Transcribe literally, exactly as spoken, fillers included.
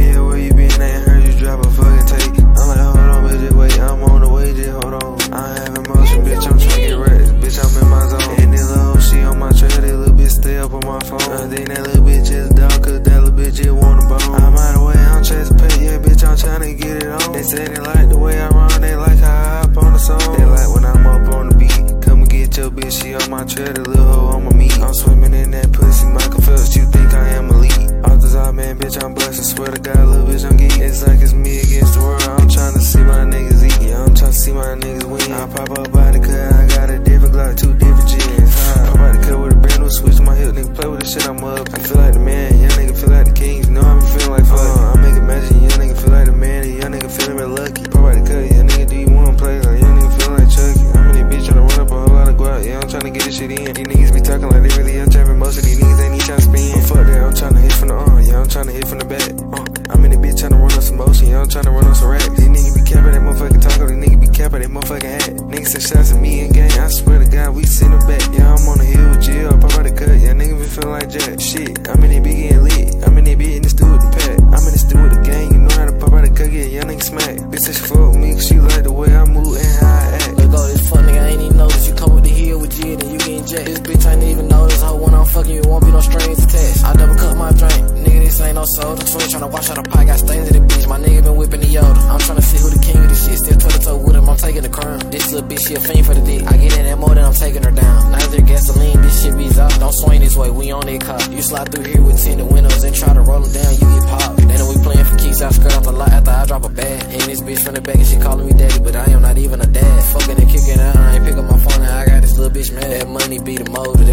Yeah, where you been? I ain't heard you drop a fucking tape. I'm like, hold on, bitch, just wait. I'm on the way, just hold on. I ain't have emotion, bitch. I'm tryna get right. Bitch, I'm in my zone. And this little hoe, she on my trail. That little bitch stay up on my phone. I think that little bitch just dog, cause that little bitch just want a bone. I'm out of the way, I'm chasing pay. Yeah, bitch, I'm tryna get it on. They say they like the way I run. They like how I hop on the song. They like when I'm up on the beat. Come and get your bitch, she on my trail. The little hoe on my meat. I'm swimming in that pussy, Michael Phelps. You think I am elite? Off the top, man, bitch, I'm blessed. I swear to God, little bitch, I'm geek. It's like it's me against the world. I'm tryna see my niggas eat. Yeah, I'm tryna see my niggas win. I pop up by the cut, I got a different Glock, two different gens. Pop out the cut with a brand new switch to my hip, nigga. Play with the shit, I'm up. I feel like the man, young nigga feel like the king. You know I be feeling like fuck. Uh, I make it magic, young nigga feel like the man. The young nigga feeling real lucky. Pop out the cut, young nigga, do you wanna play? Like young nigga feeling like Chucky. I'm in this bitch tryna run up a whole lot of guap. Yeah, I'm tryna get this shit in. These niggas be talking like they really up trapping. Most of these niggas ain't even tryna spin. But fuck that, I'm tryna hit from the arm. Yeah, I'm tryna hit from the back. Uh, I'm in this bitch tryna run up some motion. Yeah, I'm tryna run up some racks. These niggas be capping that motherfucking taco. These niggas be capping that motherfucking hat. Niggas say shots at me and gang. I swear to God, we send them back. Yeah, I'm on the hill with Jill. Pop out the cut. Yeah, niggas be feeling like Jack. Shit, I'm in this bitch getting lit. I'm in this bitch in the stew with the pack. I'm in the stew with the gang. You know how to pop out the cut. Yeah, young nigga smack. Bitch say she fuck with me cause she like the way I move and how I act. Let go this fuck nigga, I ain't even notice. You come with the hill with G and you getting jacked. This bitch ain't even notice. Hoe when I'm fucking you, won't be no strings attached. I double cut my drink. Nigga, this ain't no soda. Twin tryna wash out a pot, got stains in the bitch. My nigga been whipping the Yoda. I'm tryna see who the king of this shit. Still toe to toe with him, I'm taking the crown. This little bitch, she a fiend for the dick. I get in that mode and I'm taking her down. Neither gasoline, this shit be out. Don't swing this way, we on that cop. You slide through here with tinted windows and try to roll them down, you get popped. They know we playing for keys, I skirt off the lot after I drop a bag. Hitting this bitch from the back and she calling me daddy, but I am not even a dad. Fucking and kicking out, I ain't pick up my phone and I got this little bitch mad. That money be the motive.